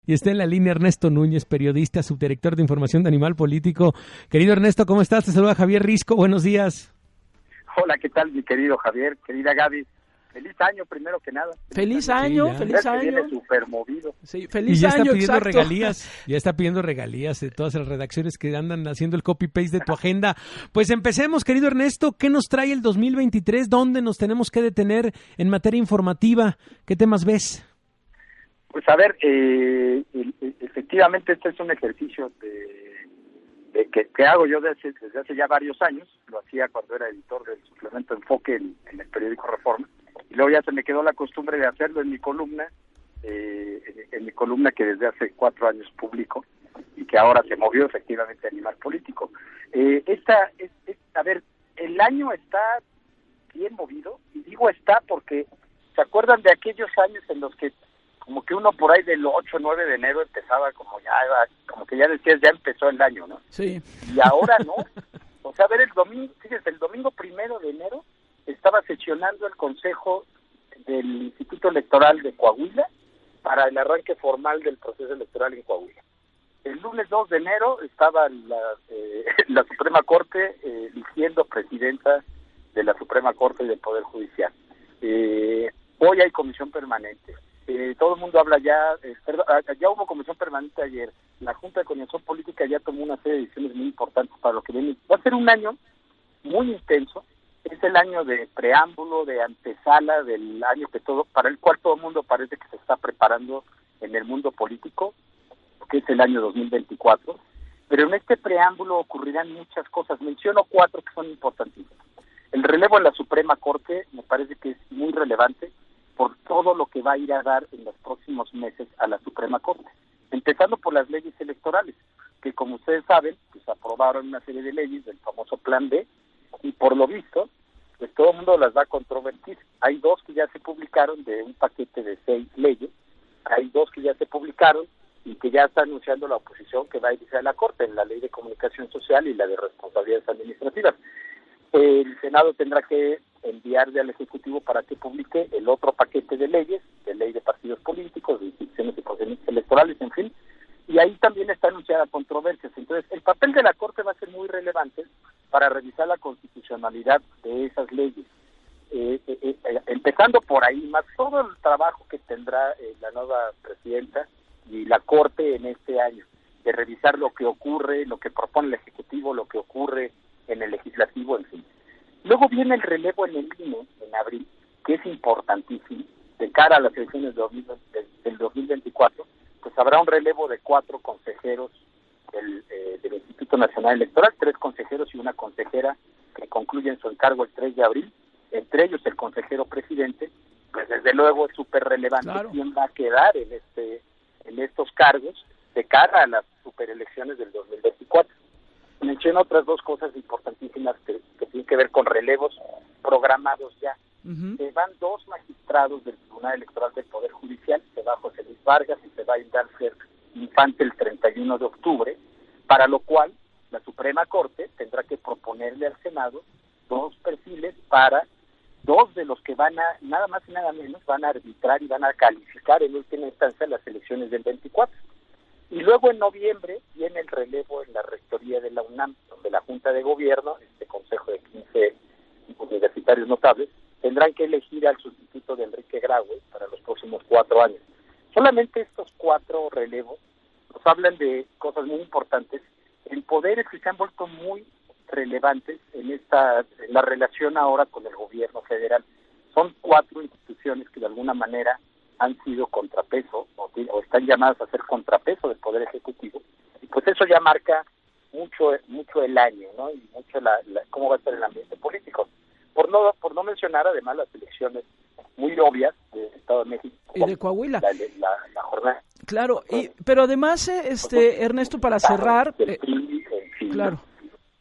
Y está en la línea Ernesto Núñez, periodista, subdirector de información de Animal Político. Querido Ernesto, ¿cómo estás? Te saluda Javier Risco, buenos días. Hola, ¿qué tal, mi querido Javier? Querida Gaby, feliz año primero que nada. Feliz año, sí, feliz año. Viene súper movido. Sí, feliz y ya año, está pidiendo exacto. regalías, ya está pidiendo regalías de todas las redacciones que andan haciendo el copy-paste de tu agenda. Pues empecemos, querido Ernesto, ¿qué nos trae el 2023? ¿Dónde nos tenemos que detener en materia informativa? ¿Qué temas ves? Pues a ver, efectivamente este es un ejercicio que hago yo desde hace ya varios años. Lo hacía cuando era editor del suplemento Enfoque en el periódico Reforma, y luego ya se me quedó la costumbre de hacerlo en mi columna, que desde hace 4 años publico y que ahora se movió efectivamente a Animal Político. A ver, el año está bien movido, y digo está porque ¿se acuerdan de aquellos años en los que como que uno por ahí del 8 o 9 de enero empezaba como que ya decías, ya empezó el año, ¿no? Sí. Y ahora no. O sea, a ver, el domingo 1 de enero estaba sesionando el Consejo del Instituto Electoral de Coahuila para el arranque formal del proceso electoral en Coahuila. El lunes 2 de enero estaba la Suprema Corte eligiendo presidenta de la Suprema Corte y del Poder Judicial. Hoy hay comisión permanente. Todo el mundo habla ya hubo comisión permanente ayer. La Junta de Coordinación Política ya tomó una serie de decisiones muy importantes para lo que viene. Va a ser un año muy intenso. Es el año de preámbulo, de antesala del año para el cual todo el mundo parece que se está preparando en el mundo político, que es el año 2024. Pero en este preámbulo ocurrirán muchas cosas. Menciono 4 que son importantísimas. El relevo en la Suprema Corte me parece que es muy relevante por todo lo que va a ir a dar en los próximos meses a la Suprema Corte, empezando por las leyes electorales, que como ustedes saben, pues aprobaron una serie de leyes del famoso Plan B, y por lo visto, pues todo el mundo las va a controvertir. Hay 2 que ya se publicaron de un paquete de 6 leyes, hay 2 que ya se publicaron y que ya está anunciando la oposición que va a irse a la Corte, en la Ley de Comunicación Social y la de Responsabilidades Administrativas. El Senado tendrá que enviarle al Ejecutivo para que publique el otro paquete de leyes, de ley de partidos políticos, de instituciones y procedimientos electorales, en fin, y ahí también está anunciada controversias. Entonces, el papel de la Corte va a ser muy relevante para revisar la constitucionalidad de esas leyes. Empezando por ahí, más todo el trabajo que tendrá la nueva presidenta y la Corte en este año, de revisar lo que ocurre, lo que propone el Ejecutivo, lo que ocurre en el Legislativo, en fin. Luego viene el relevo en el INE en abril, que es importantísimo, de cara a las elecciones del 2024, pues habrá un relevo de 4 consejeros del Instituto Nacional Electoral, 3 consejeros y una consejera que concluyen su encargo el 3 de abril, entre ellos el consejero presidente. Pues desde luego es súper relevante, claro, quién va a quedar en estos cargos de cara a las superelecciones del 2024. Menciono otras 2 cosas importantísimas que tienen que ver con relevos programados ya. Uh-huh. Se van 2 magistrados del Tribunal Electoral del Poder Judicial, se va José Luis Vargas y se va Indalfer Infante el 31 de octubre, para lo cual la Suprema Corte tendrá que proponerle al Senado 2 perfiles para 2 de los que van a, nada más y nada menos, van a arbitrar y van a calificar en última instancia las elecciones del 24. Y luego en noviembre viene el relevo en la rectoría de la UNAM, donde la Junta de Gobierno, este consejo de 15 universitarios notables, tendrán que elegir al sustituto de Enrique Graue para los próximos 4 años. Solamente estos 4 relevos nos hablan de cosas muy importantes, en poderes que se han vuelto muy relevantes en la relación ahora con el gobierno federal. Son 4 instituciones que de alguna manera han sido contrapeso o están llamadas a ser contrapeso del Poder Ejecutivo, y pues eso ya marca mucho el año, ¿no? Y mucho cómo va a ser el ambiente político. Por no mencionar además las elecciones muy obvias del Estado de México y de Coahuila, la jornada. Claro, pero además Ernesto, para cerrar, claro.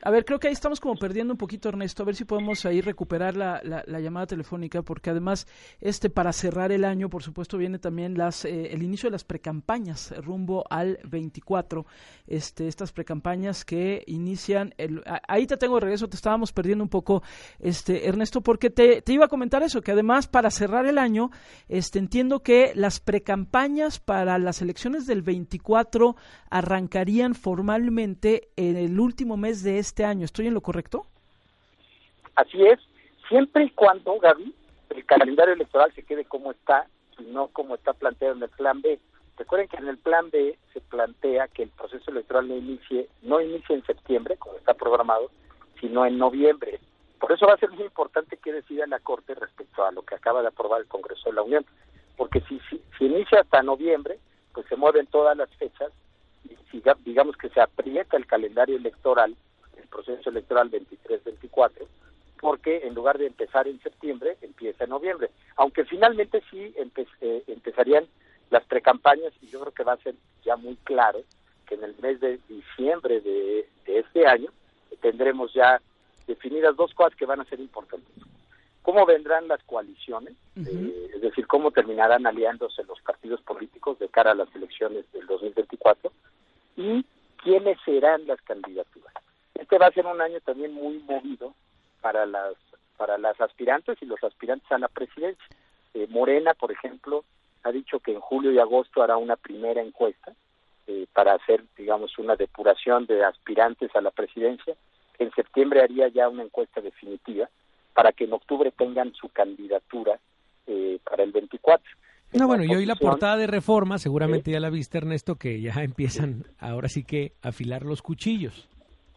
A ver, creo que ahí estamos como perdiendo un poquito, Ernesto, a ver si podemos ahí recuperar la llamada telefónica, porque además para cerrar el año, por supuesto, viene también el inicio de las precampañas rumbo al 24, estas precampañas que inician, ahí te tengo de regreso, te estábamos perdiendo un poco, Ernesto, porque te iba a comentar eso, que además para cerrar el año, entiendo que las precampañas para las elecciones del 24 arrancarían formalmente en el último mes de este año. ¿Estoy en lo correcto? Así es, siempre y cuando, Gaby, el calendario electoral se quede como está y no como está planteado en el plan B. Recuerden que en el plan B se plantea que el proceso electoral no inicie en septiembre, como está programado, sino en noviembre. Por eso va a ser muy importante que decida la Corte respecto a lo que acaba de aprobar el Congreso de la Unión, porque si inicia hasta noviembre, pues se mueven todas las fechas y digamos que se aprieta el calendario electoral, el proceso electoral 23-24, porque en lugar de empezar en septiembre, empieza en noviembre. Aunque finalmente sí empezarían las precampañas, y yo creo que va a ser ya muy claro que en el mes de diciembre de este año tendremos ya definidas dos cosas que van a ser importantes. ¿Cómo vendrán las coaliciones? Es decir, cómo terminarán aliándose los partidos políticos de cara a las elecciones del 2024 y quiénes serán las candidaturas. Este va a ser un año también muy movido para las aspirantes y los aspirantes a la presidencia. Morena, por ejemplo, ha dicho que en julio y agosto hará una primera encuesta para hacer, digamos, una depuración de aspirantes a la presidencia. En septiembre haría ya una encuesta definitiva para que en octubre tengan su candidatura para el 24. No, bueno, y hoy la portada de Reforma, seguramente ya la viste, Ernesto, que ya empiezan ahora sí que a afilar los cuchillos.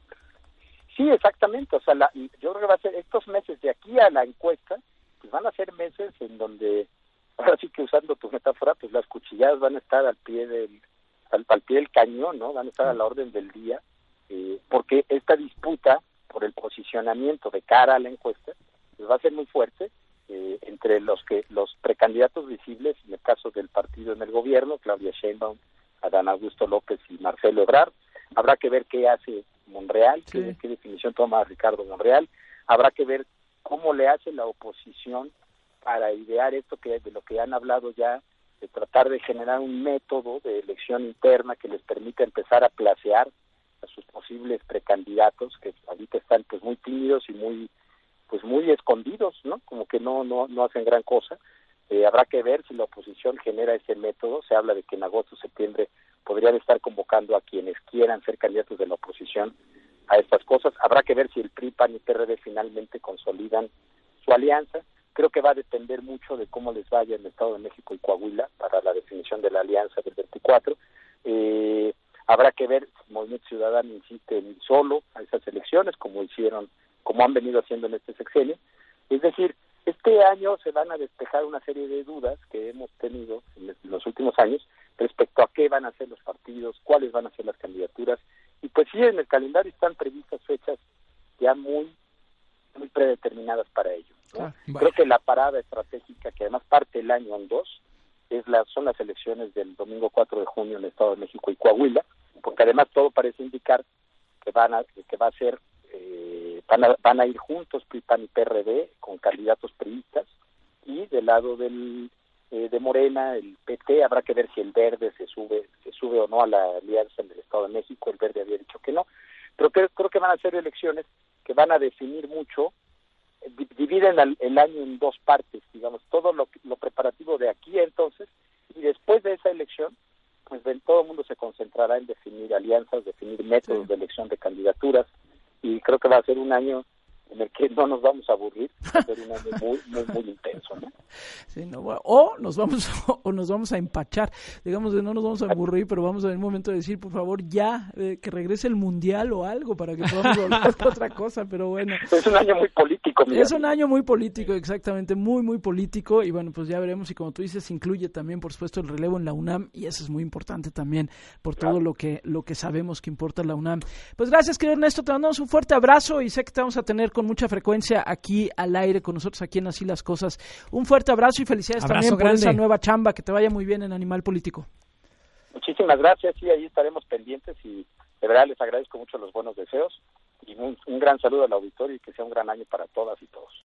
Sí, exactamente. O sea, yo creo que va a ser estos meses de aquí a la encuesta, pues van a ser meses en donde, ahora sí que usando tu metáfora, pues las cuchilladas van a estar al pie del cañón, ¿no? Van a estar a la orden del día, porque esta disputa por el posicionamiento de cara a la encuesta pues va a ser muy fuerte entre los precandidatos visibles, en el caso del partido en el gobierno, Claudia Sheinbaum, Adán Augusto López y Marcelo Ebrard. Habrá que ver qué hace Monreal, qué definición toma Ricardo Monreal. Habrá que ver cómo le hace la oposición para idear esto de lo que han hablado ya, de tratar de generar un método de elección interna que les permita empezar a placear a sus posibles precandidatos, que ahorita están pues muy tímidos y muy escondidos, ¿no? Como que no hacen gran cosa. Habrá que ver si la oposición genera ese método. Se habla de que en agosto o septiembre podrían estar convocando a quienes quieran ser candidatos de la oposición a estas cosas. Habrá que ver si el PRI, PAN y PRD finalmente consolidan su alianza. Creo que va a depender mucho de cómo les vaya en el Estado de México y Coahuila para la definición de la alianza del 24. Habrá que ver si Movimiento Ciudadano insiste en ir solo a esas elecciones, como han venido haciendo en este sexenio. Es decir, este año se van a despejar una serie de dudas que hemos tenido en los últimos años respecto a qué van a ser los partidos, cuáles van a ser las candidaturas. Y pues sí, en el calendario están previstas fechas ya muy predeterminadas para ello, ¿no? Creo que la parada estratégica, que además parte el año en dos, son las elecciones del domingo 4 de junio en el Estado de México y Coahuila, porque además todo parece indicar que van a ir juntos PRI, PAN y PRD con candidatos priistas, y del lado de Morena, el PT, habrá que ver si el Verde se sube o no a la alianza en el Estado de México. El Verde había dicho que no, pero creo que van a ser elecciones que van a definir mucho, dividen el año en dos partes, digamos, todo lo preparativo de aquí a entonces, y después de esa elección, pues todo el mundo se concentrará en definir alianzas, definir métodos de elección de candidaturas, y creo que va a ser un año en el que no nos vamos a aburrir, va a ser un año muy intenso, ¿no? Sí, no, o nos vamos a empachar, digamos, no nos vamos a aburrir, pero vamos a ver un momento de decir, por favor, ya, que regrese el Mundial o algo para que podamos hablar de otra cosa, pero bueno. Es un año muy político. Es un año muy político, exactamente, muy político, y bueno, pues ya veremos, y como tú dices, incluye también, por supuesto, el relevo en la UNAM, y eso es muy importante también, por todo lo que sabemos que importa la UNAM. Pues gracias, querido Ernesto, te mandamos un fuerte abrazo, y sé que te vamos a tener con mucha frecuencia aquí al aire con nosotros, aquí en Así las Cosas. Un fuerte abrazo y felicidades también por esa nueva chamba, que te vaya muy bien en Animal Político. Muchísimas gracias, y ahí estaremos pendientes, y de verdad les agradezco mucho los buenos deseos, Y un gran saludo al auditorio y que sea un gran año para todas y todos.